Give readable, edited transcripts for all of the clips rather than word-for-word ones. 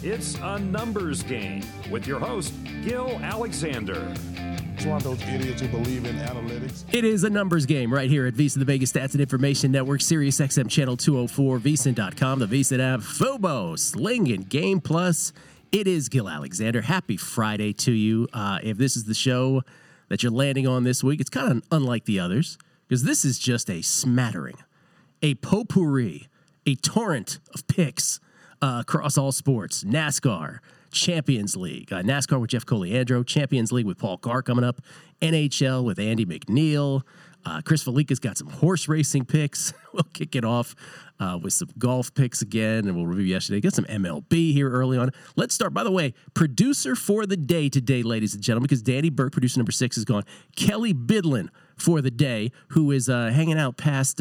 It's a numbers game with your host, Gil Alexander. It's one of those idiots who believe in analytics. It is a numbers game right here at VSiN, the Vegas Stats and Information Network, Sirius XM Channel 204, VSiN.com, the VSiN app, Fubo, Sling, and Game Plus. It is Gil Alexander. Happy Friday to you. If this is the show that you're landing on this week, it's kind of unlike the others because this is just a smattering, a potpourri, a torrent of picks across all sports. NASCAR, Champions League, NASCAR with Jeff Coliandro, Champions League with Paul Carr coming up, NHL with Andy McNeil. Chris Felica's got some horse racing picks. We'll kick it off with some golf picks again, and we'll review yesterday. Got some MLB here early on. Let's start. By the way, producer for the day today, ladies and gentlemen, because Danny Burke, producer number 6, is gone. Kelly Bidlin for the day, who is hanging out past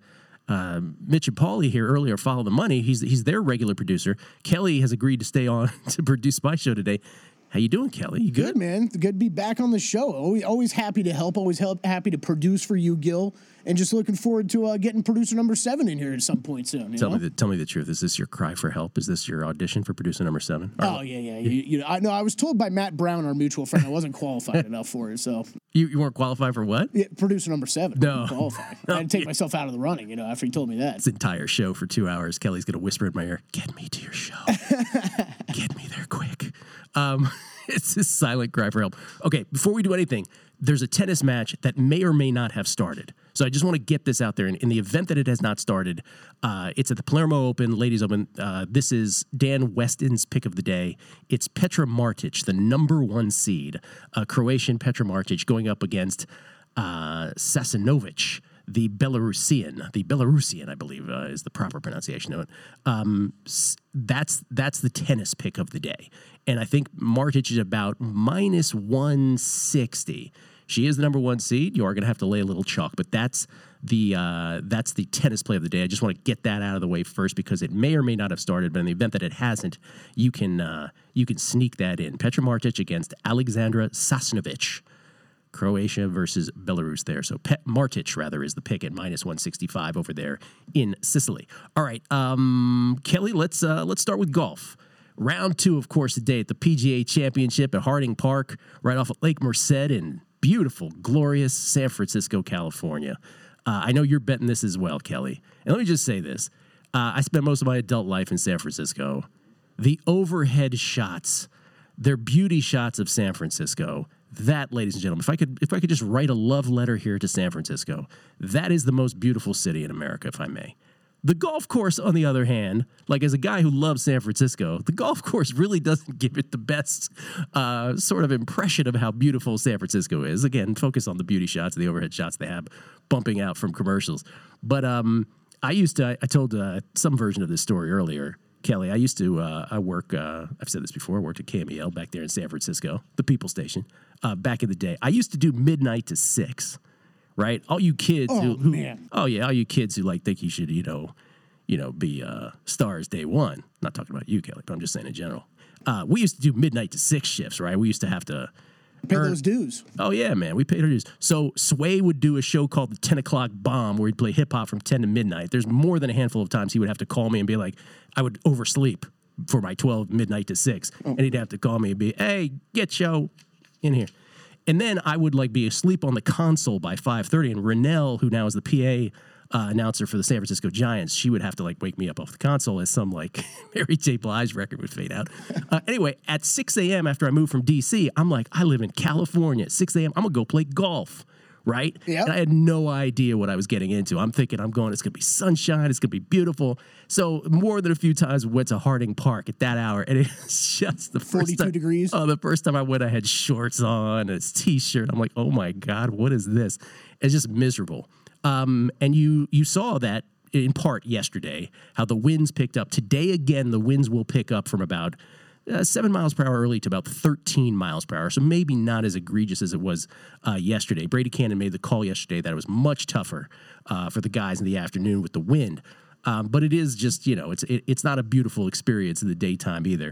Mitch and Paulie here earlier. Follow the Money. He's their regular producer. Kelly has agreed to stay on to produce my show today. How you doing, Kelly? You good? Good, man. Good to be back on the show. Always happy to help. Happy to produce for you, Gil. And just looking forward to getting producer number 7 in here at some point soon. Tell me the truth. Is this your cry for help? Is this your audition for producer number 7? Oh yeah. I was told by Matt Brown, our mutual friend, I wasn't qualified enough for it. So you weren't qualified for what? Yeah, producer number 7. No, I wasn't qualified. I had to take myself out of the running. After he told me that. This entire show for 2 hours, Kelly's gonna whisper in my ear, "Get me to your show. Get me there quick." It's a silent cry for help. Okay, before we do anything, there's a tennis match that may or may not have started. So I just want to get this out there. In the event that it has not started, it's at the Palermo Open, Ladies Open. This is Dan Weston's pick of the day. It's Petra Martic, the number 1 seed, Croatian Petra Martic, going up against Sasanovic, the Belarusian, I believe is the proper pronunciation of it. That's the tennis pick of the day. And I think Martic is about minus 160. She is the number 1 seed. You are going to have to lay a little chalk, but that's the tennis play of the day. I just want to get that out of the way first because it may or may not have started, but in the event that it hasn't, you can sneak that in. Petra Martic against Alexandra Sasnovic. Croatia versus Belarus there. So Martic, rather, is the pick at minus 165 over there in Sicily. All right, Kelly, let's start with golf. Round 2, of course, today at the PGA Championship at Harding Park, right off of Lake Merced in beautiful, glorious San Francisco, California. I know you're betting this as well, Kelly. And let me just say this. I spent most of my adult life in San Francisco. The overhead shots, they're beauty shots of San Francisco. That, ladies and gentlemen, if I could just write a love letter here to San Francisco, that is the most beautiful city in America, if I may. The golf course, on the other hand, like as a guy who loves San Francisco, the golf course really doesn't give it the best sort of impression of how beautiful San Francisco is. Again, focus on the beauty shots, the overhead shots they have bumping out from commercials. But I told some version of this story earlier. Kelly, I used to, I've said this before, I worked at KMEL back there in San Francisco, the People Station, back in the day. I used to do midnight to 6, right? All you kids all you kids who think you should, be stars day one. Not talking about you, Kelly, but I'm just saying in general. We used to do midnight to 6 shifts, right? We used to have to pay those dues. Oh, yeah, man. We paid our dues. So Sway would do a show called the 10 O'Clock Bomb where he'd play hip-hop from 10 to midnight. There's more than a handful of times he would have to call me and be like, I would oversleep for my 12 midnight to 6. Oh. And he'd have to call me and be, hey, get show in here. And then I would be asleep on the console by 5:30. And Rennell, who now is the PA announcer for the San Francisco Giants, she would have to wake me up off the console as some Mary J. Blige record would fade out. Anyway, at 6 a.m. after I moved from D.C., I'm I live in California. At 6 a.m., I'm going to go play golf, right? Yep. And I had no idea what I was getting into. I'm thinking it's going to be sunshine. It's going to be beautiful. So more than a few times we went to Harding Park at that hour, and it's just the first 42 degrees. Oh, the first time I went, I had shorts on and a T-shirt. I'm like, oh, my God, what is this? It's just miserable. And you saw that in part yesterday, how the winds picked up. Today, again, the winds will pick up from about 7 miles per hour early to about 13 miles per hour. So maybe not as egregious as it was yesterday. Brady Cannon made the call yesterday that it was much tougher for the guys in the afternoon with the wind. But it is just, it's not a beautiful experience in the daytime either.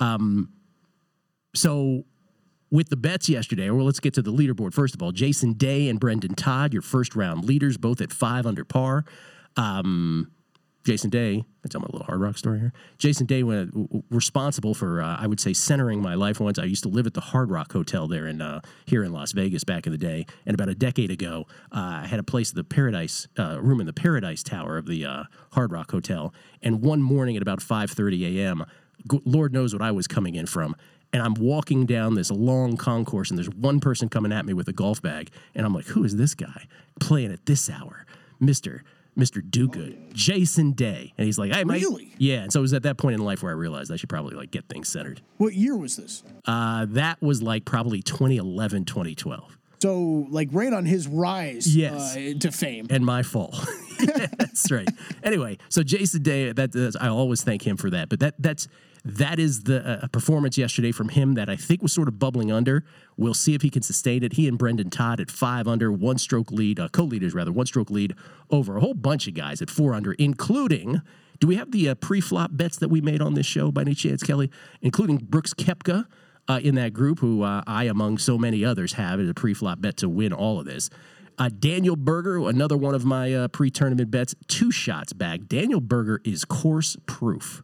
So with the bets yesterday, well, let's get to the leaderboard. First of all, Jason Day and Brendan Todd, your first round leaders, both at 5 under par. Jason Day, I tell my little Hard Rock story here. Jason Day was responsible for, I would say, centering my life once. I used to live at the Hard Rock Hotel there here in Las Vegas back in the day. And about a decade ago, I had a place at the Paradise, room in the Paradise Tower of the Hard Rock Hotel. And one morning at about 5:30 a.m., Lord knows what I was coming in from. And I'm walking down this long concourse, and there's one person coming at me with a golf bag. And I'm like, who is this guy playing at this hour? Mr. Do-Good, Jason Day. And he's like, hey, mate. Really? Yeah. And so it was at that point in life where I realized I should probably like get things centered. What year was this? That was like probably 2011, 2012. So, like, right on his rise Yes. To fame. And my fall. Yeah, that's right. Anyway, so Jason Day, I always thank him for that. But that is the performance yesterday from him that I think was sort of bubbling under. We'll see if he can sustain it. He and Brendan Todd at 5 under, one-stroke lead, co-leaders rather, one-stroke lead over a whole bunch of guys at 4 under, including, do we have the pre-flop bets that we made on this show by any chance, Kelly? Including Brooks Koepka in that group, who I, among so many others, have as a pre-flop bet to win all of this. Daniel Berger, another one of my pre-tournament bets, 2 shots back. Daniel Berger is course proof.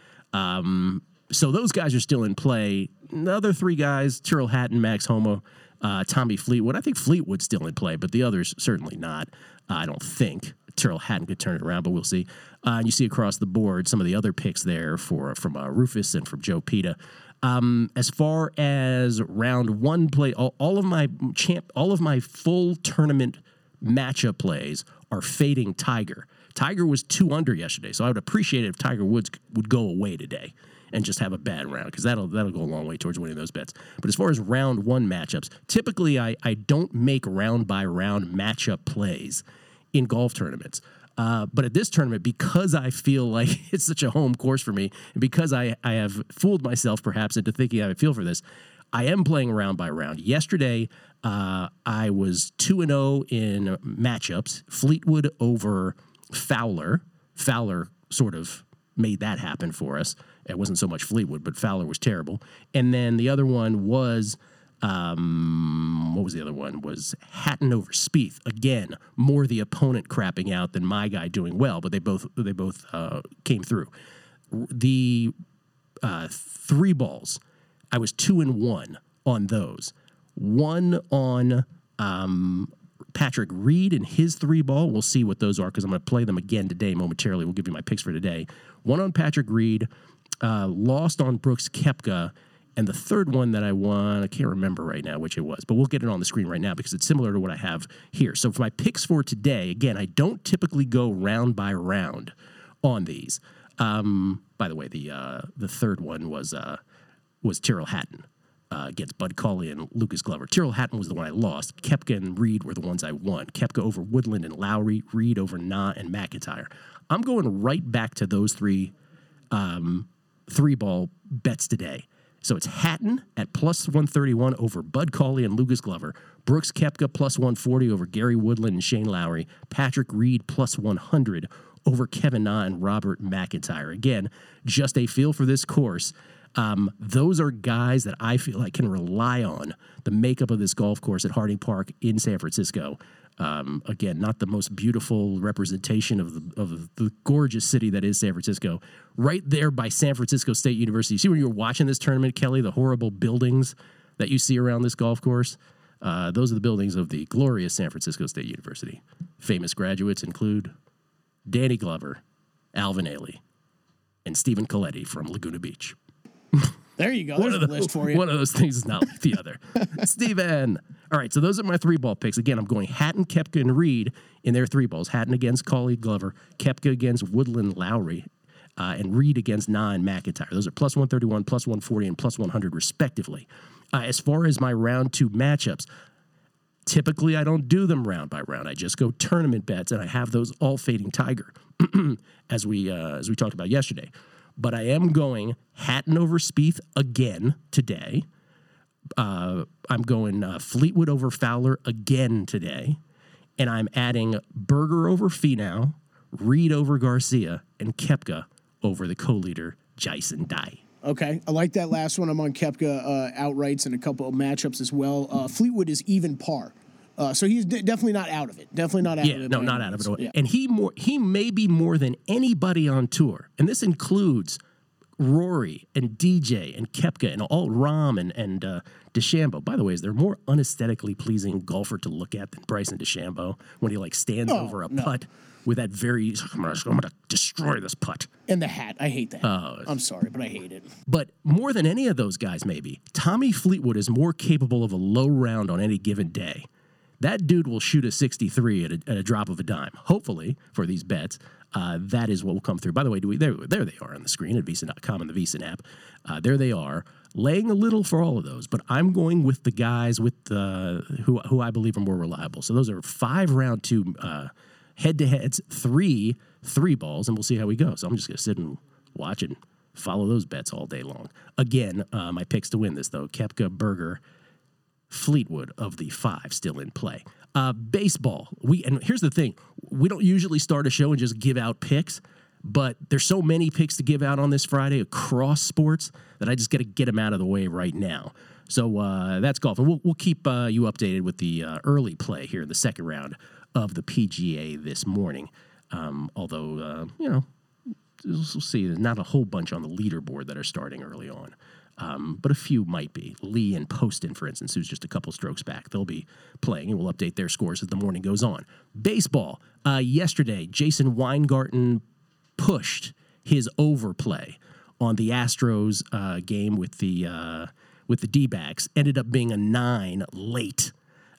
So those guys are still in play. The other 3 guys, Tyrrell Hatton, Max Homa, Tommy Fleetwood. I think Fleetwood's still in play, but the others certainly not. I don't think Tyrrell Hatton could turn it around, but we'll see. And you see across the board some of the other picks there from Rufus and from Joe Pita. As far as round 1 play, all of my full tournament matchup plays are fading Tiger. Tiger was 2 under yesterday, so I would appreciate it if Tiger Woods would go away today and just have a bad round, because that'll go a long way towards winning those bets. But as far as round 1 matchups, typically I don't make round by round matchup plays in golf tournaments. But at this tournament, because I feel like it's such a home course for me, and because I have fooled myself perhaps into thinking I would feel for this, I am playing round by round. Yesterday, I was 2-0 in matchups. Fleetwood over Fowler. Fowler sort of made that happen for us. It wasn't so much Fleetwood, but Fowler was terrible. And then the other one was, what was the other one? Was Hatton over Spieth. Again, more the opponent crapping out than my guy doing well, but they both came through. The 3 balls, I was 2-1 on those. 1 on Patrick Reed and his 3 ball. We'll see what those are, because I'm going to play them again today momentarily. We'll give you my picks for today. 1 on Patrick Reed, lost on Brooks Koepka, and the third one that I won, I can't remember right now which it was, but we'll get it on the screen right now because it's similar to what I have here. So for my picks for today, again, I don't typically go round by round on these. By the way, the third one was Tyrrell Hatton against Bud Cauley and Lucas Glover. Tyrrell Hatton was the one I lost. Koepka and Reed were the ones I won. Koepka over Woodland and Lowry, Reed over Na and McIntyre. I'm going right back to those 3 ball bets today. So it's Hatton at plus 131 over Bud Cauley and Lucas Glover. Brooks Koepka plus 140 over Gary Woodland and Shane Lowry. Patrick Reed plus 100 over Kevin Na and Robert McIntyre. Again, just a feel for this course. Those are guys that I feel I can rely on the makeup of this golf course at Harding Park in San Francisco. Again, not the most beautiful representation of the gorgeous city that is San Francisco. Right there by San Francisco State University. You see when you were watching this tournament, Kelly, the horrible buildings that you see around this golf course? Those are the buildings of the glorious San Francisco State University. Famous graduates include Danny Glover, Alvin Ailey, and Stephen Coletti from Laguna Beach. There you go. There's a list for you. One of those things is not like the other. Steven. All right, so those are my 3 ball picks. Again, I'm going Hatton, Koepka, and Reed in their 3 balls. Hatton against Cauley, Glover. Koepka against Woodland, Lowry. And Reed against Na and McIntyre. Those are plus 131, plus 140, and plus 100, respectively. As far as my round 2 matchups, typically I don't do them round by round. I just go tournament bets, and I have those all fading Tiger, as we talked about yesterday. But I am going Hatton over Spieth again today. I'm going Fleetwood over Fowler again today. And I'm adding Berger over Finau, Reed over Garcia, and Koepka over the co-leader, Jason Day. Okay, I like that last one. I'm on Koepka outrights and a couple of matchups as well. Fleetwood is even par So he's definitely not out of it. Definitely not out of it. Yeah, no, not out of it. Yeah. And he may be more than anybody on tour, and this includes Rory and DJ and Koepka and all Rahm and DeChambeau. By the way, is there more unesthetically pleasing golfer to look at than Bryson DeChambeau when he stands over a putt with that very I'm gonna destroy this putt. And the hat, I hate that. I'm sorry, but I hate it. But more than any of those guys, maybe Tommy Fleetwood is more capable of a low round on any given day. That dude will shoot a 63 at a drop of a dime. Hopefully, for these bets, that is what will come through. By the way, there they are on the screen at Visa.com and the Visa app. There they are, laying a little for all of those. But I'm going with the guys with who I believe are more reliable. So those are 5 round 2 head-to-heads, 3 balls, and we'll see how we go. So I'm just going to sit and watch and follow those bets all day long. Again, my picks to win this, though, Koepka, Berger, Fleetwood of the 5 still in play. Baseball. And here's the thing. We don't usually start a show and just give out picks, but there's so many picks to give out on this Friday across sports that I just got to get them out of the way right now. So that's golf. And we'll keep you updated with the early play here in the second round of the PGA this morning. Although, we'll see. There's not a whole bunch on the leaderboard that are starting early on. But a few might be. Lee and Poston, for instance, who's just a couple strokes back. They'll be playing, and we'll update their scores as the morning goes on. Baseball. Yesterday, Jason Weingarten pushed his overplay on the Astros game with the D-backs. Ended up being a 9 late.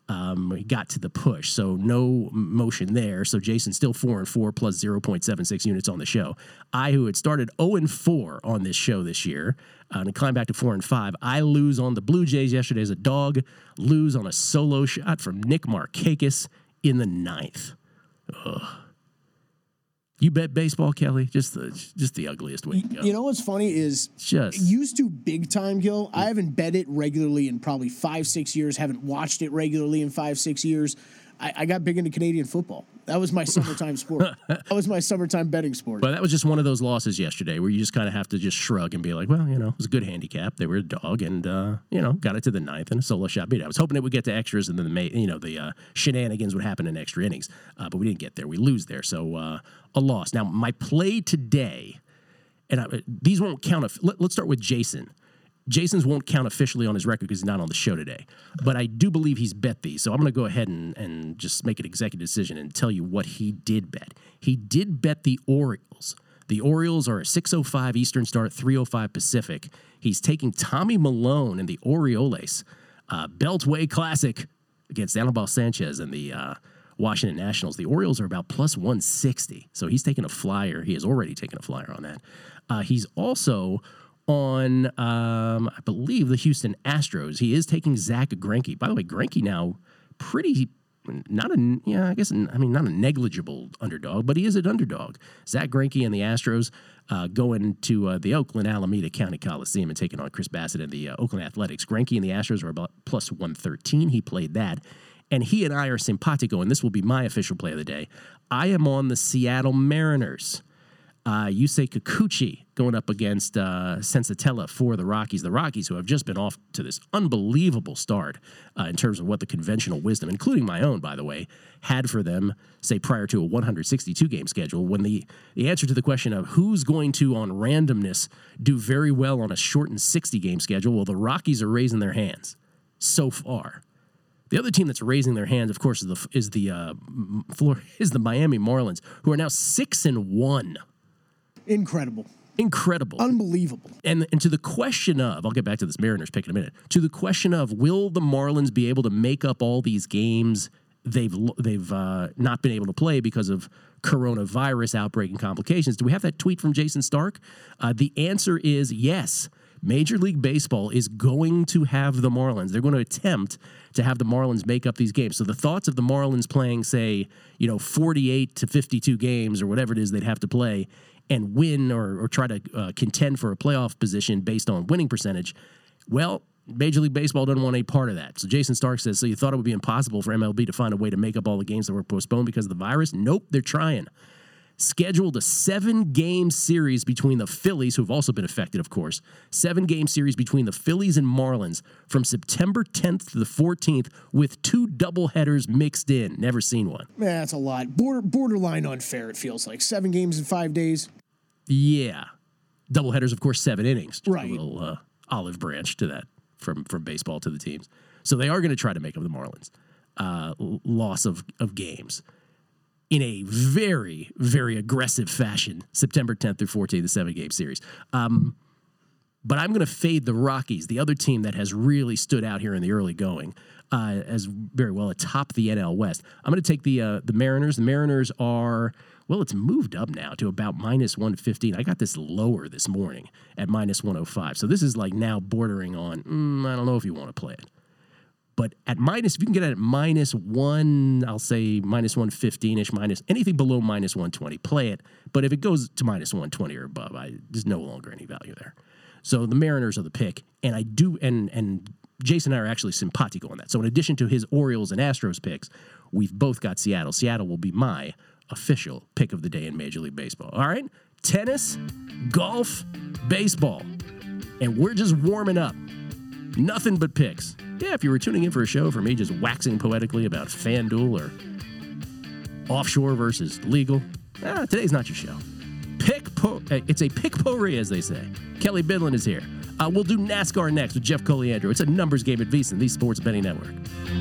He got to the push, so no motion there. So Jason still 4-4 plus 0.76 units on the show. I, who had started 0-4 on this show this year, and climbed back to 4-5. I lose on the Blue Jays yesterday as a dog. Lose on a solo shot from Nick Markakis in the 9th. Ugh. You bet baseball, Kelly? Just the ugliest way to go. You know what's funny is used to big time, Gil. I haven't bet it regularly in probably 5-6 years. Haven't watched it regularly in 5-6 years. I got big into Canadian football. That was my summertime sport. That was my summertime betting sport. But that was just one of those losses yesterday where you just kind of have to just shrug and be like, well, it was a good handicap. They were a dog and, got it to the 9th and a solo shot beat. I was hoping it would get to extras and then the shenanigans would happen in extra innings. But we didn't get there. We lose there. So a loss. Now, my play today, and these won't count. Let's start with Jason. Jason's won't count officially on his record because he's not on the show today. But I do believe he's bet these. So I'm going to go ahead and just make an executive decision and tell you what he did bet. He did bet the Orioles. The Orioles are a 6:05 Eastern start, 3:05 Pacific. He's taking Tommy Malone and the Orioles. Beltway Classic against Anibal Sanchez and the Washington Nationals. The Orioles are about plus 160. So he's taking a flyer. He has already taken a flyer on that. He's also on, I believe, the Houston Astros. He is taking Zach Greinke. By the way, Greinke now not a negligible underdog, but he is an underdog. Zach Greinke and the Astros going to the Oakland Alameda County Coliseum and taking on Chris Bassett and the Oakland Athletics. Greinke and the Astros are about plus 113. He played that. And he and I are simpatico, and this will be my official play of the day. I am on the Seattle Mariners. Yusei Kikuchi going up against Sensatella for the Rockies. The Rockies, who have just been off to this unbelievable start in terms of what the conventional wisdom, including my own, by the way, had for them, say, prior to a 162-game schedule, when the answer to the question of who's going to, on randomness, do very well on a shortened 60-game schedule, well, the Rockies are raising their hands so far. The other team that's raising their hands, of course, is the Miami Marlins, who are now 6-1. Incredible. Unbelievable. And to the question of, I'll get back to this Mariners pick in a minute, to the question of will the Marlins be able to make up all these games they've not been able to play because of coronavirus outbreak and complications? Do we have that tweet from Jason Stark? The answer is yes. Major League Baseball is going to have the Marlins. They're going to attempt to have the Marlins make up these games. So the thoughts of the Marlins playing, say, 48 to 52 games or whatever it is they'd have to play and win or try to contend for a playoff position based on winning percentage, well, Major League Baseball doesn't want any part of that. So Jason Stark says, so you thought it would be impossible for MLB to find a way to make up all the games that were postponed because of the virus? Nope, they're trying. scheduled a 7-game series between the Phillies, who've also been affected, of course, 7-game series between the Phillies and Marlins from September 10th to the 14th with 2 doubleheaders mixed in. Never seen one. Man, that's a lot. Borderline unfair, it feels like. 7 games in 5 days. Yeah. Doubleheaders, of course, 7 innings. Just right. A little olive branch to that from baseball to the teams. So they are going to try to make up the Marlins' loss of games in a very, very aggressive fashion, September 10th through 14th, the 7-game series. But I'm going to fade the Rockies, the other team that has really stood out here in the early going, as very well atop the NL West. I'm going to take the Mariners. The Mariners are, well, it's moved up now to about minus 115. I got this lower this morning at minus 105. So this is like now bordering on, I don't know if you want to play it. But at minus, if you can get it at minus 1, I'll say minus 115-ish, minus anything below minus 120, play it. But if it goes to minus 120 or above, there's no longer any value there. So the Mariners are the pick, and I do, and Jason and I are actually simpatico on that. So in addition to his Orioles and Astros picks, we've both got Seattle. Seattle will be my official pick of the day in Major League Baseball. All right? Tennis, golf, baseball. And we're just warming up. Nothing but picks. Yeah, if you were tuning in for a show for me just waxing poetically about FanDuel or offshore versus legal, today's not your show. It's a pick potpourri, as they say. Kelly Bidlin is here. We'll do NASCAR next with Jeff Coliandro. It's a numbers game at VSiN, the Sports Betting Network.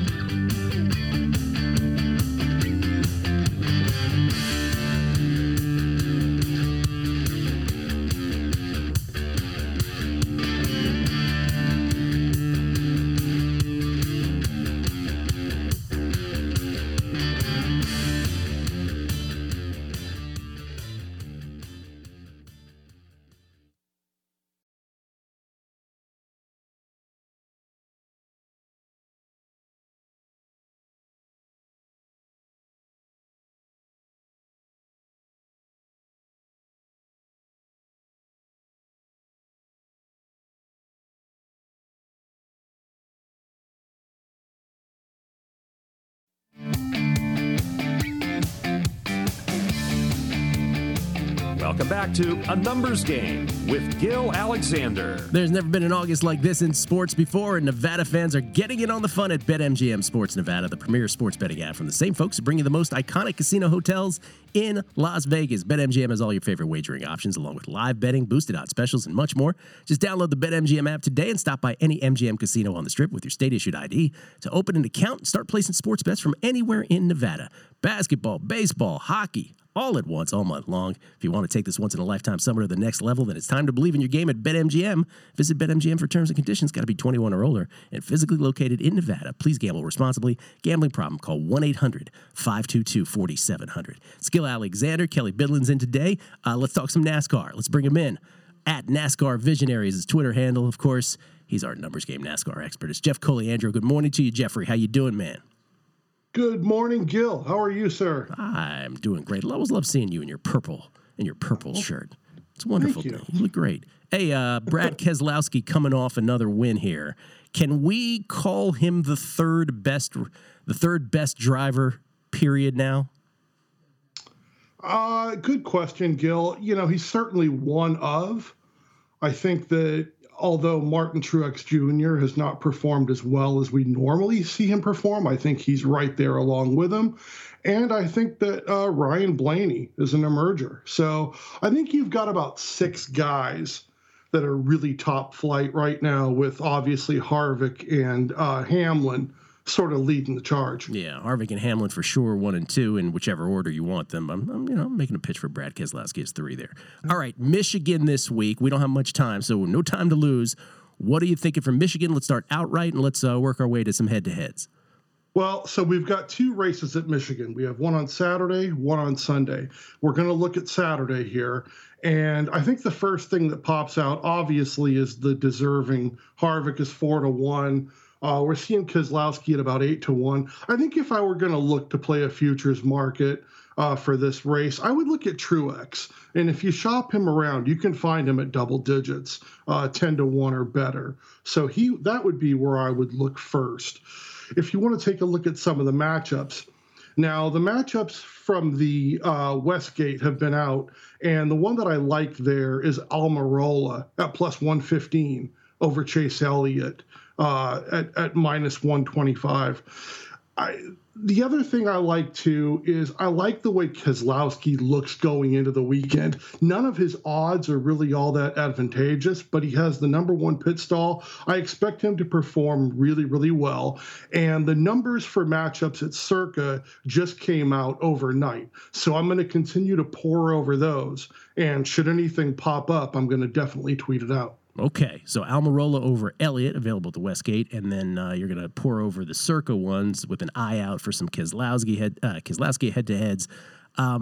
Welcome back to A Numbers Game with Gil Alexander. There's never been an August like this in sports before, and Nevada fans are getting in on the fun at BetMGM Sports Nevada, the premier sports betting app from the same folks who bring you the most iconic casino hotels in Las Vegas. BetMGM has all your favorite wagering options, along with live betting, boosted odds specials, and much more. Just download the BetMGM app today and stop by any MGM casino on the Strip with your state-issued ID to open an account and start placing sports bets from anywhere in Nevada. Basketball, baseball, hockey, all at once, all month long. If you want to take this once-in-a-lifetime summer to the next level, then it's time to believe in your game at BetMGM. Visit BetMGM for terms and conditions. Got to be 21 or older and physically located in Nevada. Please gamble responsibly. Gambling problem, call 1-800-522-4700. It's Gil Alexander. Kelly Bidlin's in today. Let's talk some NASCAR. Let's bring him in. At NASCAR Visionaries, his Twitter handle, of course. He's our numbers game NASCAR expert. It's Jeff Coliandro. Good morning to you, Jeffrey. How you doing, man? Good morning, Gil. How are you, sir? I'm doing great. I always love seeing you in your purple shirt. It's a wonderful thing. You look great. Hey, Brad Keselowski coming off another win here. Can we call him the third best driver, period, now? Good question, Gil. You know, he's certainly one of. I think that although Martin Truex Jr. has not performed as well as we normally see him perform, I think he's right there along with him. And I think that Ryan Blaney is an emerger. So I think you've got about 6 guys that are really top flight right now, with obviously Harvick and Hamlin sort of leading the charge. Yeah, Harvick and Hamlin for sure, 1 and 2 in whichever order you want them. I'm making a pitch for Brad Keselowski as 3 there. All right, Michigan this week. We don't have much time, so no time to lose. What are you thinking from Michigan? Let's start outright and let's work our way to some head-to-heads. Well, so we've got 2 races at Michigan. We have one on Saturday, one on Sunday. We're going to look at Saturday here. And I think the first thing that pops out, obviously, is the deserving. Harvick is 4-1. We're seeing Keselowski at about 8-1. I think if I were going to look to play a futures market for this race, I would look at Truex. And if you shop him around, you can find him at double digits, 10-1 or better. So that would be where I would look first. If you want to take a look at some of the matchups, Now, the matchups from the Westgate have been out, and the one that I like there is Almirola at plus 115 over Chase Elliott at minus 125. The other thing I like, too, is I like the way Keselowski looks going into the weekend. None of his odds are really all that advantageous, but he has the number one pit stall. I expect him to perform really, really well. And the numbers for matchups at Circa just came out overnight. So I'm going to continue to pore over those. And should anything pop up, I'm going to definitely tweet it out. Okay, so Almirola over Elliott, available at the Westgate, and then you're going to pour over the Circa ones with an eye out for some Keselowski head-to-heads. Let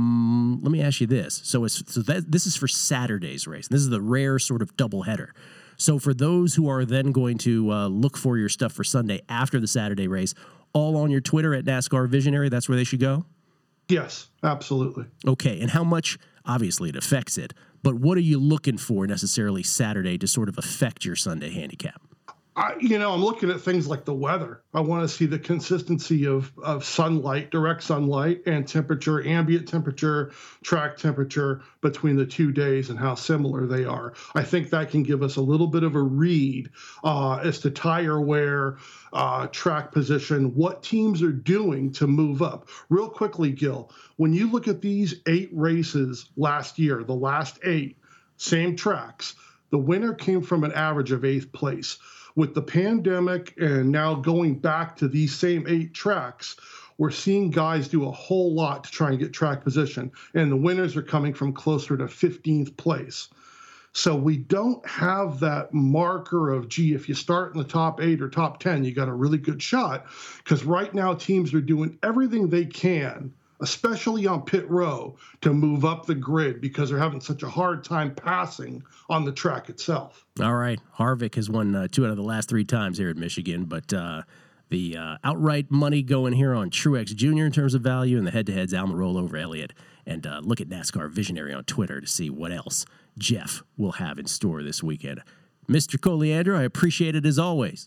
me ask you this. This is for Saturday's race. This is the rare sort of doubleheader. So for those who are then going to look for your stuff for Sunday after the Saturday race, all on your Twitter at NASCAR Visionary, that's where they should go? Yes, absolutely. Okay, and how much, obviously it affects it, but what are you looking for necessarily Saturday to sort of affect your Sunday handicap? I'm looking at things like the weather. I want to see the consistency of sunlight, direct sunlight, and temperature, ambient temperature, track temperature between the 2 days and how similar they are. I think that can give us a little bit of a read as to tire wear, track position, what teams are doing to move up. Real quickly, Gil, when you look at these 8 races last year, the last 8, same tracks, the winner came from an average of 8th place. With the pandemic and now going back to these same 8 tracks, we're seeing guys do a whole lot to try and get track position, and the winners are coming from closer to 15th place. So we don't have that marker of, if you start in the top 8 or top 10, you got a really good shot, because right now teams are doing everything they can, especially on pit row, to move up the grid because they're having such a hard time passing on the track itself. All right. Harvick has won 2 out of the last 3 times here at Michigan, but the outright money going here on Truex Jr. in terms of value, and the head-to-heads Almirola over Elliott. And look at NASCAR Visionary on Twitter to see what else Jeff will have in store this weekend. Mr. Coleandro, I appreciate it as always.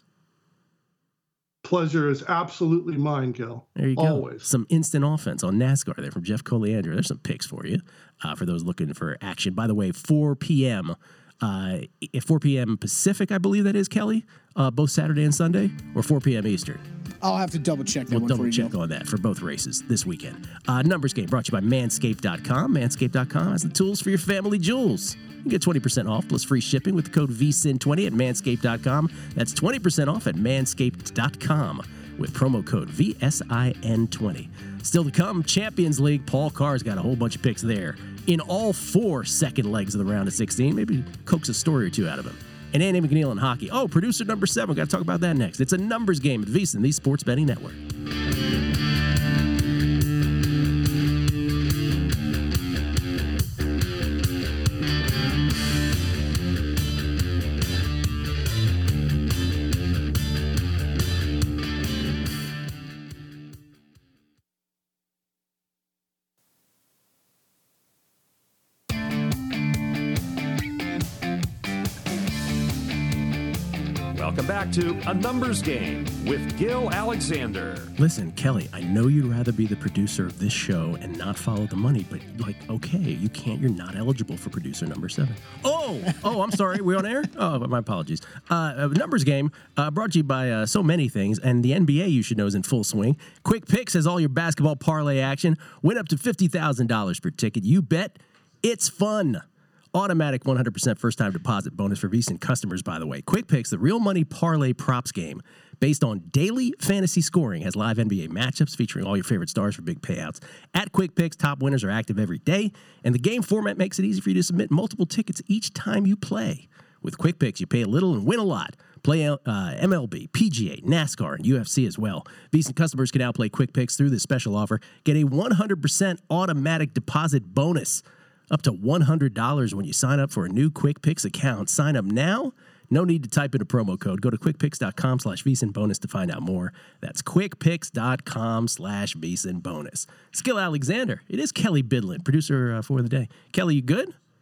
Pleasure is absolutely mine, Gil. There you go. Always. Some instant offense on NASCAR there from Jeff Coleandro. There's some picks for you, for those looking for action. By the way, 4 p.m. At 4 p.m. Pacific, I believe that is, Kelly, both Saturday and Sunday, or 4 p.m. Eastern. I'll have to double check that We'll double check on that for both races this weekend. Numbers Game brought to you by Manscaped.com. Manscaped.com has the tools for your family jewels. You get 20% off plus free shipping with the code VSIN20 at Manscaped.com. That's 20% off at Manscaped.com with promo code VSIN20. Still to come, Champions League. Paul Carr's got a whole bunch of picks there in all 4 second legs of the round of 16. Maybe coax a story or 2 out of him. And Andy McNeil in hockey. Oh, producer number 7. Got to talk about that next. It's a numbers game at VSiN, the Sports Betting Network. Welcome back to A Numbers Game with Gil Alexander. Listen, Kelly, I know you'd rather be the producer of this show and not follow the money, but okay, you can't. You're not eligible for producer number 7. Oh, I'm sorry. We're on air? Oh, my apologies. Numbers Game brought to you by so many things, and the NBA, you should know, is in full swing. Quick Picks has all your basketball parlay action. Win up to $50,000 per ticket. You bet. It's fun. Automatic 100% first-time deposit bonus for VSiN customers, by the way. Quick Picks, the real money parlay props game based on daily fantasy scoring, has live NBA matchups featuring all your favorite stars for big payouts. At Quick Picks, top winners are active every day, and the game format makes it easy for you to submit multiple tickets each time you play. With Quick Picks, you pay a little and win a lot. Play MLB, PGA, NASCAR, and UFC as well. VSiN customers can now play Quick Picks through this special offer. Get a 100% automatic deposit bonus up to $100 when you sign up for a new Quick Picks account. Sign up now. No need to type in a promo code. Go to quickpicks.com/VSiN bonus to find out more. That's quickpicks.com/VSiN bonus. Skill Alexander. It is Kelly Bidlin, producer for the day. Kelly, you good?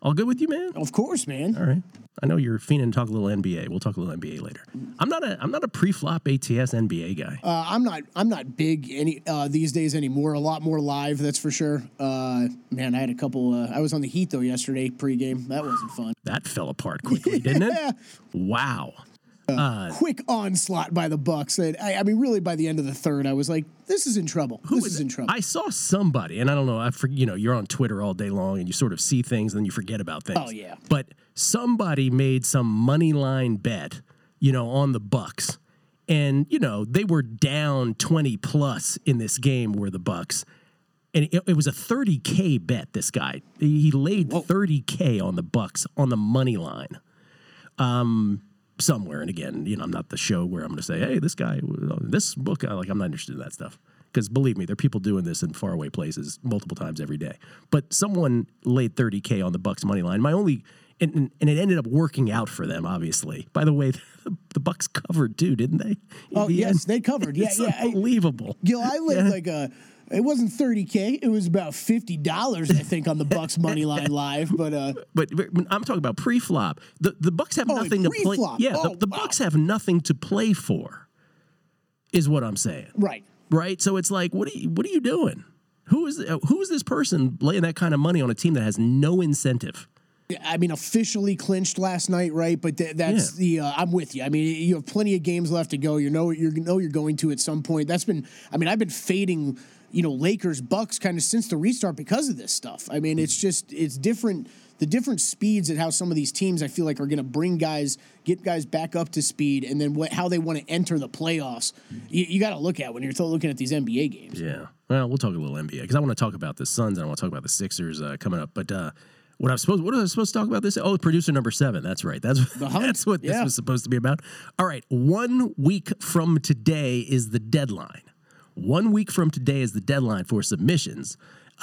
All good with you, man? Of course, man. All right. I know you're fiending to talk a little NBA. We'll talk a little NBA later. I'm not a pre-flop ATS NBA guy. I'm not big these days anymore. A lot more live, that's for sure. Man, I had a couple. I was on the Heat though yesterday pregame. That wasn't fun. That fell apart quickly, didn't it? Wow. Quick onslaught by the Bucks. I mean, really, by the end of the third, I was like, "This is in trouble. This is in trouble." I saw somebody, and I don't know. You're on Twitter all day long, and you sort of see things, and then you forget about things. Oh yeah. But somebody made some money line bet, on the Bucks, and they were down 20 plus in this game. Were the Bucks, and it was a $30K bet. This guy he laid $30K on the Bucks on the money line. Somewhere, and again, I'm not the show where I'm going to say, hey, this guy, this book, I'm not interested in that stuff. Because believe me, there are people doing this in faraway places multiple times every day. But someone laid $30K on the Bucks money line. And it ended up working out for them, obviously. By the way, the Bucks covered too, didn't they? Yes, they covevered. Yeah, unbelievable. Gil, I laid it wasn't $30K. It was about $50, I think, on the Bucks money line live. But I'm talking about pre-flop. The Bucks have nothing to play. Yeah, the Bucks have nothing to play for, is what I'm saying. Right. So it's like, what are you doing? Who is this person laying that kind of money on a team that has no incentive? I mean, officially clinched last night, right? But that's I'm with you. I mean, you have plenty of games left to go. You're going to at some point. I've been fading, Lakers, Bucks kind of since the restart because of this stuff. I mean, it's different. The different speeds at how some of these teams I feel like are going to get guys back up to speed, and then how they want to enter the playoffs. You got to look at when you're looking at these NBA games. Yeah. Well, we'll talk a little NBA because I want to talk about the Suns and I want to talk about the Sixers coming up. But what was I supposed to talk about this? Oh, producer number 7. That's right. That's what this was supposed to be about. All right. 1 week from today is the deadline. 1 week from today is the deadline for submissions.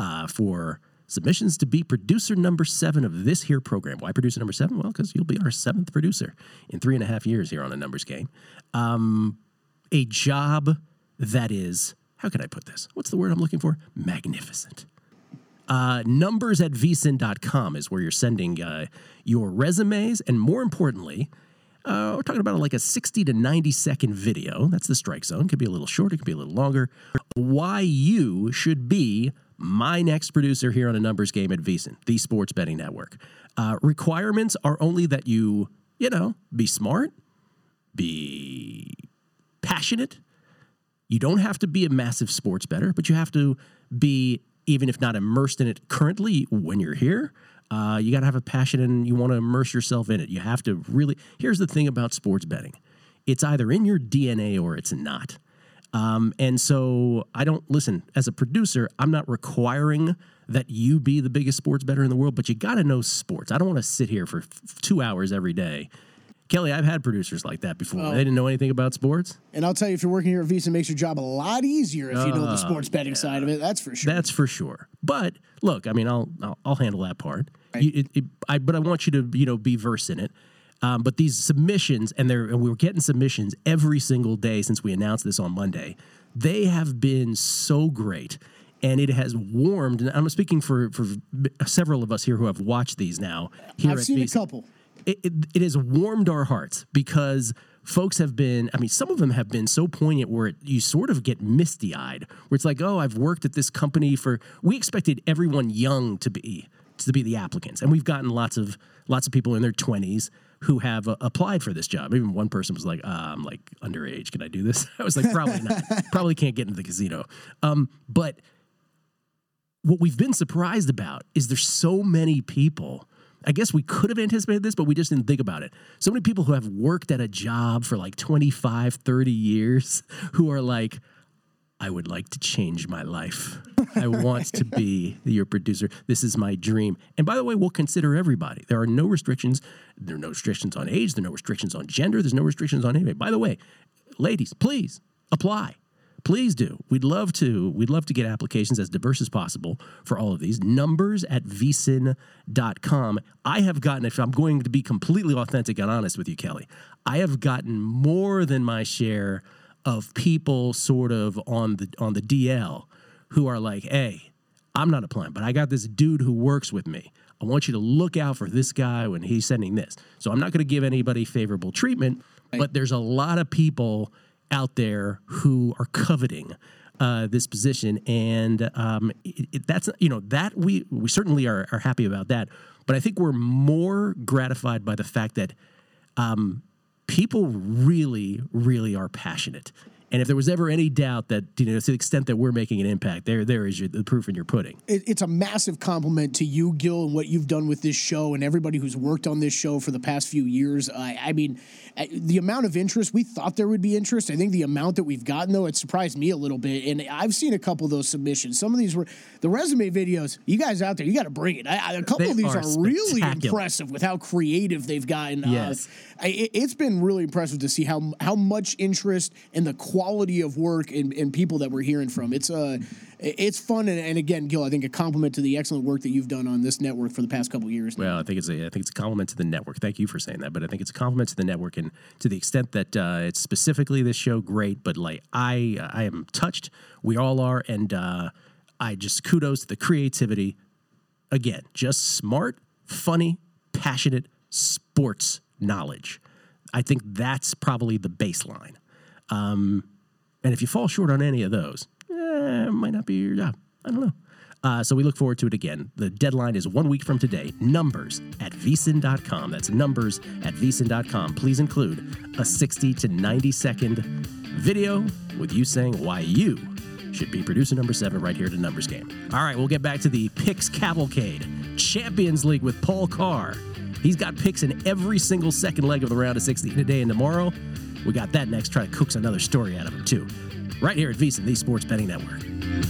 To be producer number 7 of this here program. Why producer number 7? Well, because you'll be our 7th producer in 3.5 years here on A Numbers Game. A job that is, how can I put this? What's the word I'm looking for? Magnificent. Numbers@vsin.com is where you're sending your resumes, and more importantly, we're talking about like a 60 to 90 second video. That's the strike zone. It could be a little shorter, it could be a little longer. Why you should be my next producer here on A Numbers Game at VSiN, the sports betting network. Requirements are only that you be smart, be passionate. You don't have to be a massive sports bettor, but you have to be, even if not immersed in it currently when you're here, you got to have a passion and you want to immerse yourself in it. You have to really, here's the thing about sports betting. It's either in your DNA or it's not. And so listen, as a producer, I'm not requiring that you be the biggest sports bettor in the world, but you got to know sports. I don't want to sit here for 2 hours every day. Kelly, I've had producers like that before. They didn't know anything about sports. And I'll tell you, if you're working here at VSiN, it makes your job a lot easier if you know the sports betting side of it. That's for sure. That's for sure. But look, I mean, I'll handle that part. Right. But I want you to be versed in it. But these submissions, and we were getting submissions every single day since we announced this on Monday. They have been so great, and it has warmed. And I'm speaking for several of us here who have watched these now. I've seen a couple. It has warmed our hearts because folks have been, some of them have been so poignant where you sort of get misty-eyed, where it's like, oh, I've worked at this company we expected everyone young to be the applicants. And we've gotten lots of people in their 20s who have applied for this job. Even one person was like, I'm like underage. Can I do this? I was like, probably not. Probably can't get into the casino. But what we've been surprised about is there's so many people. I guess we could have anticipated this, but we just didn't think about it. So many people who have worked at a job for like 25, 30 years who are like, I would like to change my life. I want to be your producer. This is my dream. And by the way, we'll consider everybody. There are no restrictions. There are no restrictions on age. There are no restrictions on gender. There's no restrictions on anything. By the way, ladies, please apply. Please do. We'd love to get applications as diverse as possible for all of these. Numbers@vsin.com. I have gotten, if I'm going to be completely authentic and honest with you, Kelly, I have gotten more than my share of people sort of on the DL who are like, hey, I'm not applying, but I got this dude who works with me. I want you to look out for this guy when he's sending this. So I'm not going to give anybody favorable treatment, but there's a lot of people out there who are coveting this position, and that's that we certainly are happy about that. But I think we're more gratified by the fact that people really, really are passionate. And if there was ever any doubt that, to the extent that we're making an impact, there is the proof in your pudding. It's a massive compliment to you, Gil, and what you've done with this show and everybody who's worked on this show for the past few years. I mean, the amount of interest, we thought there would be interest. I think the amount that we've gotten, though, it surprised me a little bit. And I've seen a couple of those submissions. Some of these were the resume videos. You guys out there, you got to bring it. A couple of these are really impressive with how creative they've gotten. Yes. It's been really impressive to see how much interest and the quality of work and people that we're hearing from. It's fun, and again, Gil, I think a compliment to the excellent work that you've done on this network for the past couple of years. Well, I think it's a compliment to the network. Thank you for saying that, but I think it's a compliment to the network, and to the extent that it's specifically this show, great. But like I am touched. We all are, and I just kudos to the creativity. Again, just smart, funny, passionate sports knowledge. I think that's probably the baseline. And if you fall short on any of those, it might not be your job. I don't know. So we look forward to it again. The deadline is 1 week from today. Numbers@vsin.com. That's numbers@vsin.com. Please include a 60 to 90 second video with you saying why you should be producer number 7 right here at a Numbers Game. All right, we'll get back to the Picks Cavalcade. Champions League with Paul Carr. He's got picks in every single second leg of the round of 16 today and tomorrow. We got that next. Try to coax another story out of him, too. Right here at VSiN, the Sports Betting Network.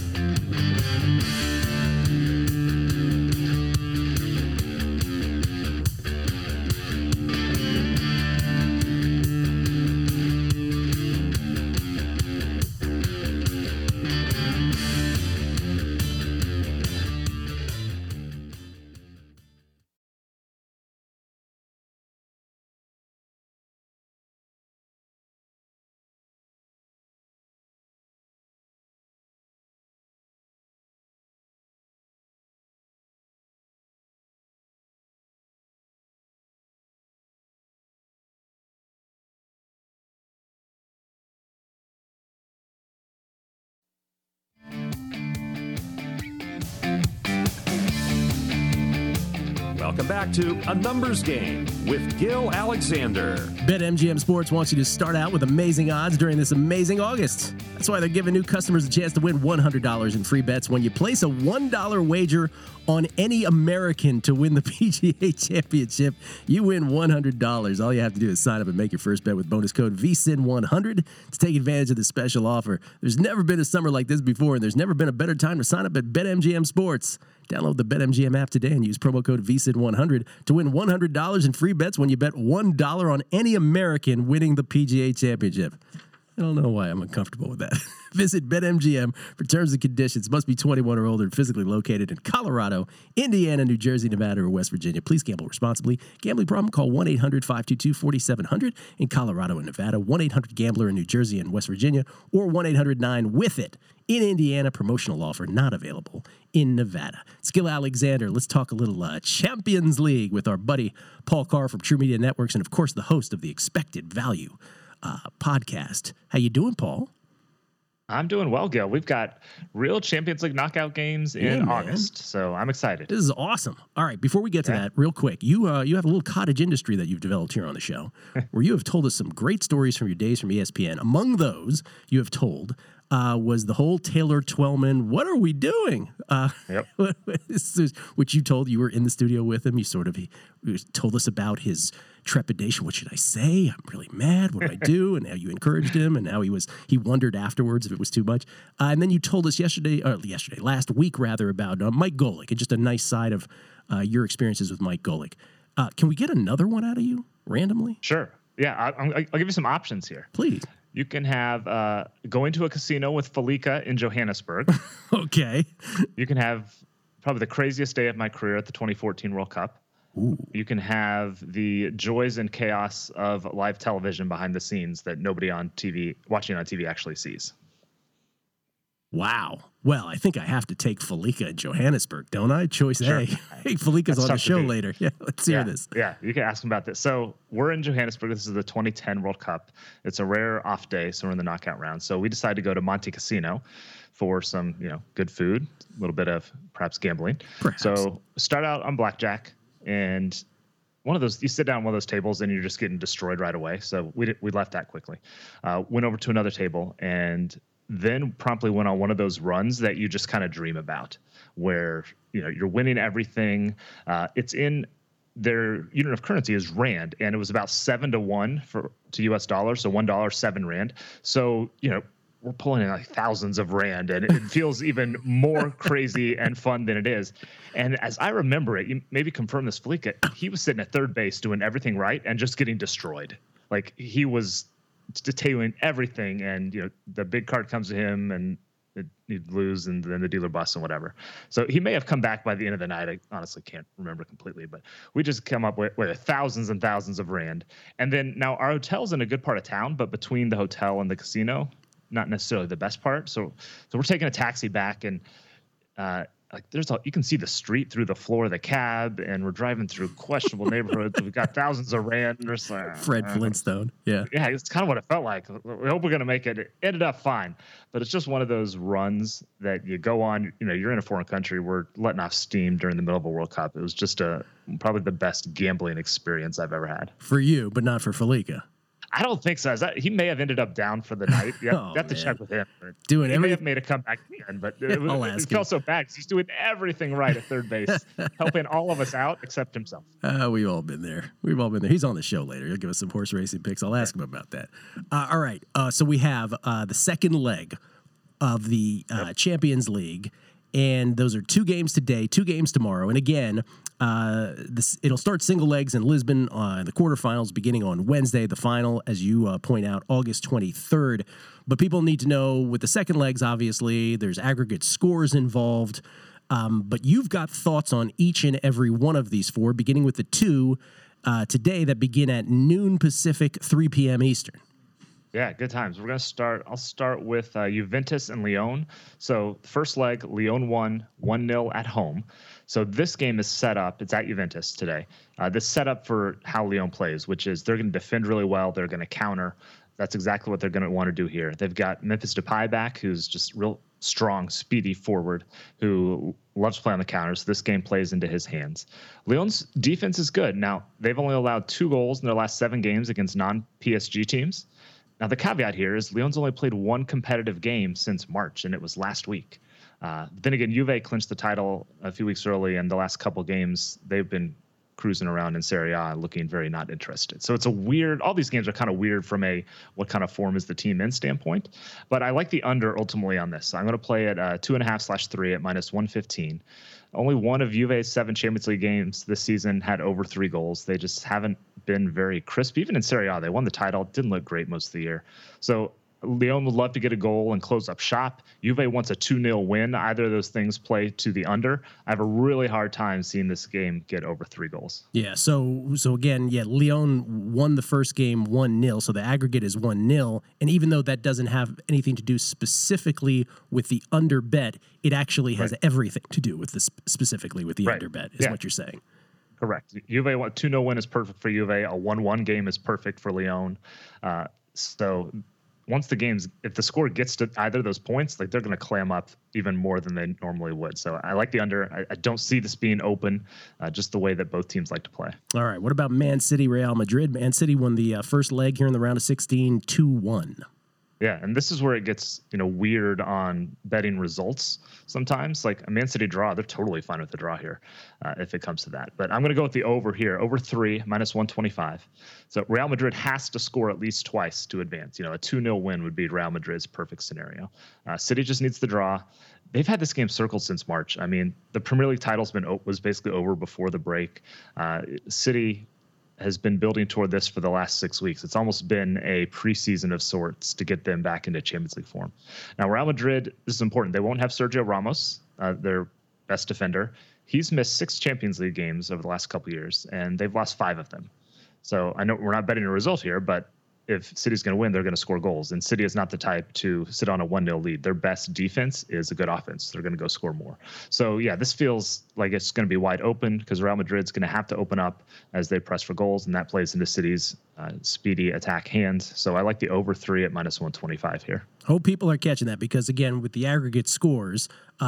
Welcome back to A Numbers Game with Gil Alexander. BetMGM Sports wants you to start out with amazing odds during this amazing August. That's why they're giving new customers a chance to win $100 in free bets when you place a $1 wager on any American to win the PGA Championship. You win $100. All you have to do is sign up and make your first bet with bonus code VSIN100 to take advantage of this special offer. There's never been a summer like this before, and there's never been a better time to sign up at BetMGM Sports. Download the BetMGM app today and use promo code VSIN100 to win $100 in free bets when you bet $1 on any American winning the PGA Championship. I don't know why I'm uncomfortable with that. Visit BetMGM for terms and conditions. Must be 21 or older and physically located in Colorado, Indiana, New Jersey, Nevada, or West Virginia. Please gamble responsibly. Gambling problem? Call 1-800-522-4700 in Colorado and Nevada, 1-800-GAMBLER in New Jersey and West Virginia, or 1-800-9-WITH-IT in Indiana. Promotional offer not available in Nevada. It's Gil Alexander. Let's talk a little Champions League with our buddy Paul Carr from True Media Networks and, of course, the host of the Expected Value podcast. How you doing, Paul? I'm doing well, Gil. We've got real Champions League knockout games in August, so I'm excited. This is awesome. All right, before we get to that, real quick, you have a little cottage industry that you've developed here on the show, where you have told us some great stories from your days from ESPN. Among those, you have told was the whole Taylor Twellman, what are we doing? Which you told, you were in the studio with him. He told us about his trepidation. What should I say? I'm really mad. What do I do? And how you encouraged him, and how he wondered afterwards if it was too much. And then you told us last week about Mike Golic, and just a nice side of your experiences with Mike Golic. Can we get another one out of you randomly? Sure. Yeah, I'll give you some options here. Please. You can have going to a casino with Felica in Johannesburg. Okay. You can have probably the craziest day of my career at the 2014 World Cup. Ooh. You can have the joys and chaos of live television behind the scenes that nobody watching on TV actually sees. Wow. Well, I think I have to take Felica in Johannesburg, don't I? Choice Sure. A. Hey, Felica's on the show later. Yeah, let's hear this. Yeah, you can ask him about this. So we're in Johannesburg. This is the 2010 World Cup. It's a rare off day, so we're in the knockout round. So we decided to go to Monte Casino for some, good food, a little bit of perhaps gambling. Perhaps. So start out on blackjack, and one of those, you sit down at one of those tables and you're just getting destroyed right away. So we left that quickly. Went over to another table and then promptly went on one of those runs that you just kind of dream about, where you're winning everything. It's in their unit of currency is rand, and it was about 7-1 to US dollars, so $1 7 rand. So we're pulling in like thousands of rand, and it feels even more crazy and fun than it is. And as I remember it, you maybe confirm this, Felica, he was sitting at third base doing everything right and just getting destroyed. Like he was detailing everything, and the big card comes to him and he'd lose, and then the dealer busts and whatever. So he may have come back by the end of the night. I honestly can't remember completely, but we just come up with thousands and thousands of rand. And then now our hotel's in a good part of town, but between the hotel and the casino, not necessarily the best part. So we're taking a taxi back, and you can see the street through the floor of the cab, and we're driving through questionable neighborhoods. We've got thousands of rand. Fred Flintstone. Yeah. Yeah, it's kind of what it felt like. We hope we're going to make it. It ended up fine, but it's just one of those runs that you go on. You're in a foreign country. We're letting off steam during the middle of a World Cup. It was just probably the best gambling experience I've ever had. For you, but not for Felica. I don't think so. He may have ended up down for the night. You have to check with him. He may have made a comeback again, but it felt so bad because he's doing everything right at third base, helping all of us out except himself. We've all been there. He's on the show later. He'll give us some horse racing picks. I'll ask him about that. All right. So we have the second leg of the Champions League. And those are 2 games today, 2 games tomorrow. And again, it'll start single legs in Lisbon on the quarterfinals beginning on Wednesday. The final, as you point out, August 23rd. But people need to know with the second legs, obviously, there's aggregate scores involved. But you've got thoughts on each and every one of these 4, beginning with the 2 today that begin at noon Pacific, 3 p.m. Eastern. Yeah, good times. I'll start with Juventus and Lyon. So first leg, Lyon won 1-0 at home. So this game is set up. It's at Juventus today. This set up for how Lyon plays, which is they're going to defend really well. They're going to counter. That's exactly what they're going to want to do here. They've got Memphis Depay back, who's just real strong, speedy forward, who loves to play on the counters. This game plays into his hands. Lyon's defense is good. Now, they've only allowed 2 goals in their last 7 games against non-PSG teams. Now, the caveat here is Lyon's only played 1 competitive game since March, and it was last week. Then again, Juve clinched the title a few weeks early, and the last couple games, they've been cruising around in Serie A looking very not interested. So it's all these games are kind of weird from what kind of form is the team in standpoint. But I like the under ultimately on this. So I'm going to play at 2.5/3 at -115. Only one of Juve's 7 Champions League games this season had over 3 goals. They just haven't been very crisp. Even in Serie A, they won the title. Didn't look great most of the year. So Lyon would love to get a goal and close up shop. Juve wants a 2-0 win. Either of those things play to the under. I have a really hard time seeing this game get over 3 goals. Yeah, so again, Lyon won the first game 1-0, so the aggregate is 1-0. And even though that doesn't have anything to do specifically with the under bet, it actually has everything to do with specifically with the under bet, is what you're saying. Correct. Juve 2-0 win is perfect for Juve. A 1-1 game is perfect for Lyon. So once if the score gets to either of those points, they're going to clam up even more than they normally would. So I like the under. I don't see this being open, just the way that both teams like to play. All right. What about Man City, Real Madrid? Man City won the first leg here in the round of 16, 2-1. Yeah, and this is where it gets weird on betting results sometimes. Like a Man City draw, they're totally fine with the draw here if it comes to that. But I'm going to go with the over here, over 3, -125. So Real Madrid has to score at least twice to advance. A 2-0 win would be Real Madrid's perfect scenario. City just needs the draw. They've had this game circled since March. I mean, the Premier League title's was basically over before the break. City has been building toward this for the last 6 weeks. It's almost been a preseason of sorts to get them back into Champions League form. Now, Real Madrid, this is important. They won't have Sergio Ramos, their best defender. He's missed 6 Champions League games over the last couple of years, and they've lost 5 of them. So I know we're not betting a result here, but if City's going to win, they're going to score goals. And City is not the type to sit on a 1-0 lead. Their best defense is a good offense. They're going to go score more. So, yeah, this feels like it's going to be wide open because Real Madrid's going to have to open up as they press for goals, and that plays into City's speedy attack hands. So I like the over 3 at -125 here. Hope people are catching that because, again, with the aggregate scores,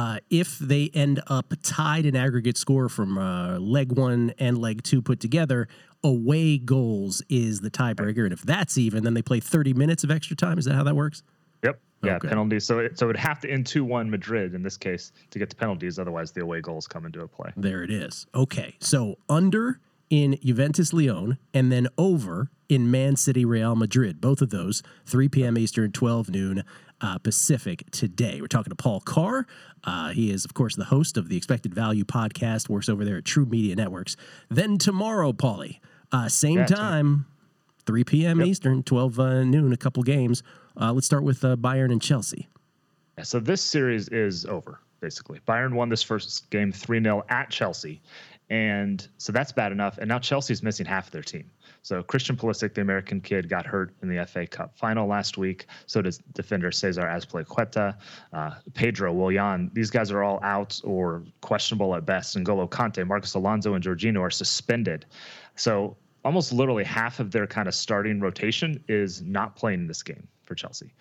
if they end up tied in aggregate score from leg 1 and leg 2 put together, away goals is the tiebreaker. And if that's even, then they play 30 minutes of extra time. Is that how that works? Yep. Yeah, okay. Penalties. So it would have to end 2-1 Madrid in this case to get to penalties. Otherwise, the away goals come into a play. There it is. Okay. So under in Juventus Lyon and then over in Man City Real Madrid. Both of those, 3 p.m. Eastern, 12 noon Pacific today. We're talking to Paul Carr. He is, of course, the host of the Expected Value podcast, works over there at True Media Networks. Then tomorrow, Paulie, same time, 3 p.m. Eastern, 12 noon, a couple games. Let's start with Bayern and Chelsea. Yeah, so this series is over, basically. Bayern won this first game 3-0 at Chelsea. And so that's bad enough. And now Chelsea's missing half of their team. So Christian Pulisic, the American kid, got hurt in the FA Cup final last week. So does defender Cesar Azpilicueta, Pedro, Willian. These guys are all out or questionable at best. N'Golo Kante, Marcos Alonso, and Jorginho are suspended. So almost literally half of their kind of starting rotation is not playing in this game for Chelsea.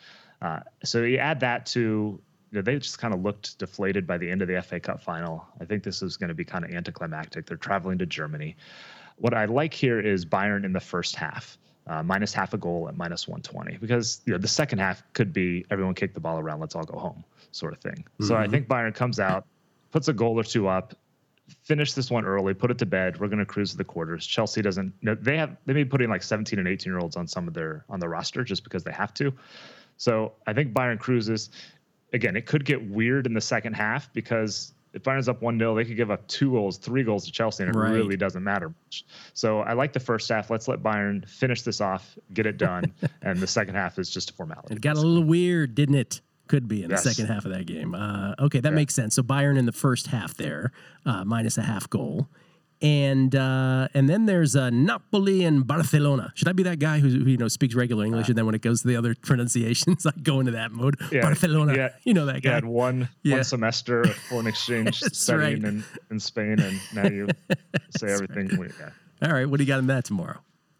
So you add that to, they just kind of looked deflated by the end of the FA Cup final. I think this is going to be kind of anticlimactic. They're traveling to Germany. What I like here is Bayern in the first half, minus half a goal at -120, because the second half could be everyone kick the ball around, let's all go home sort of thing. Mm-hmm. So I think Bayern comes out, puts a goal or two up, finish this one early, put it to bed. We're going to cruise to the quarters. Chelsea doesn't. They may be putting like 17 and 18-year-olds on on the roster just because they have to. So I think Bayern cruises. Again, it could get weird in the second half because if Bayern's up 1-0, they could give up 2 goals, 3 goals to Chelsea, and it really doesn't matter much. So I like the first half. Let's let Bayern finish this off, get it done, and the second half is just a formality. It got a little weird, didn't it? Could be in the second half of that game. Okay, that makes sense. So Bayern in the first half there, minus a half goal. And then there's Napoli and Barcelona. Should I be that guy who speaks regular English, and then when it goes to the other pronunciations, I go into that mode? Yeah, Barcelona, that guy. You had one semester of foreign exchange studying in Spain, and now you say everything. Right. All right, what do you got in that tomorrow?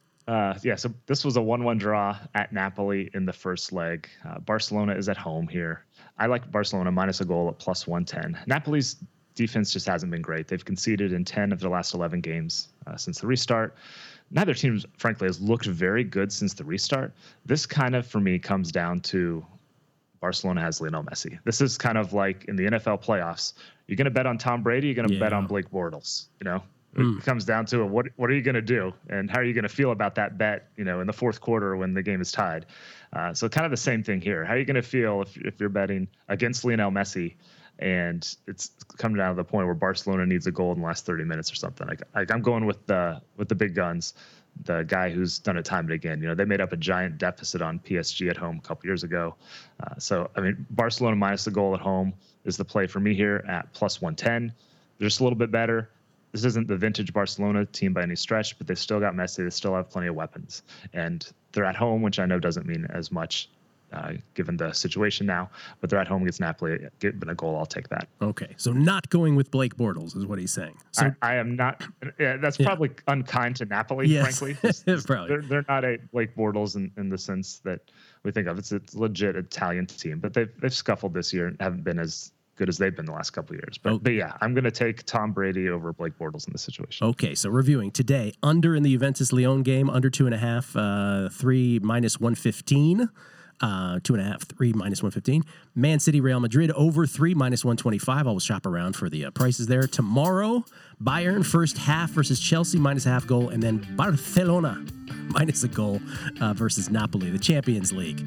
So this was a 1-1 draw at Napoli in the first leg. Barcelona is at home here. I like Barcelona minus a goal at +110. Napoli's defense just hasn't been great. They've conceded in 10 of their last 11 games since the restart. Neither team, frankly, has looked very good since the restart. This kind of, for me, comes down to Barcelona has Lionel Messi. This is kind of like in the NFL playoffs. You're going to bet on Tom Brady, you're going to bet on Blake Bortles. It comes down to what are you going to do, and how are you going to feel about that bet, in the fourth quarter when the game is tied. So kind of the same thing here. How are you going to feel if you're betting against Lionel Messi and it's coming down to the point where Barcelona needs a goal in the last 30 minutes or something? I'm going with the big guns, the guy who's done it time and again. They made up a giant deficit on PSG at home a couple years ago. Barcelona minus the goal at home is the play for me here at +110. They're just a little bit better. This isn't the vintage Barcelona team by any stretch, but they still got Messi. They still have plenty of weapons. And they're at home, which I know doesn't mean as much given the situation now. But they're at home against Napoli. Given a goal, I'll take that. Okay. So not going with Blake Bortles is what he's saying. So I am not. That's probably unkind to Napoli, frankly. Probably. They're not a Blake Bortles in the sense that we think of. It's a legit Italian team. But they've scuffled this year and haven't been as good as they've been the last couple of years. But yeah, I'm going to take Tom Brady over Blake Bortles in this situation. Okay, so reviewing today, under in the Juventus-Lyon game, under 2.5, 3 -115. 2.5, 3 -115. Man City, Real Madrid, over 3 -125. I'll shop around for the prices there. Tomorrow, Bayern first half versus Chelsea, minus a half goal, and then Barcelona minus a goal versus Napoli, the Champions League.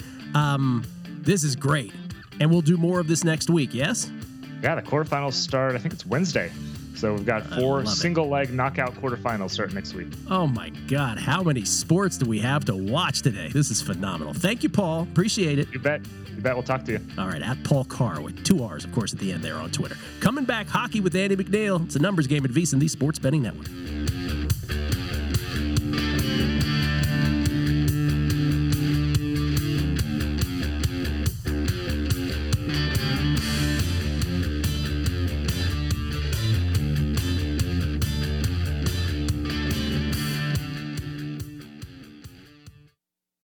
This is great. And we'll do more of this next week, yes? Yeah, the quarterfinals start, I think it's Wednesday. So we've got 4 single-leg knockout quarterfinals starting next week. Oh, my God. How many sports do we have to watch today? This is phenomenal. Thank you, Paul. Appreciate it. You bet. We'll talk to you. All right, at Paul Carr with 2 R's, of course, at the end there on Twitter. Coming back, hockey with Andy McNeil. It's a numbers game at VSiN, the Sports Betting Network.